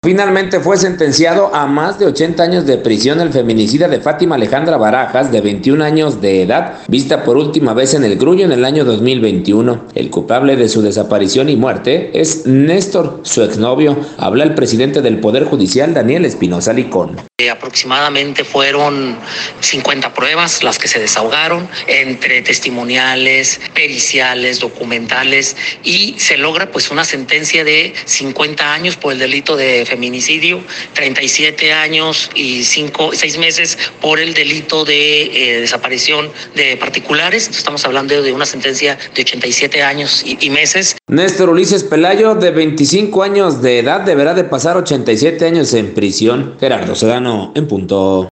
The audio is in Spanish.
Finalmente fue sentenciado a más de 80 años de prisión el feminicida de Fátima Alejandra Barajas, de 21 años de edad, vista por última vez en El Grullo en el año 2021. El culpable de su desaparición y muerte es Néstor, su exnovio. Habla el presidente del Poder Judicial, Daniel Espinosa Licón. Aproximadamente fueron 50 pruebas las que se desahogaron, entre testimoniales, periciales, documentales, y se logra pues una sentencia de 50 años por el delito de feminicidio, 37 años y 6 meses por el delito de desaparición de particulares. Estamos hablando de una sentencia de 87 años y meses. Néstor Ulises Pelayo, de 25 años de edad, deberá de pasar 87 años en prisión. Gerardo Sedano, en punto.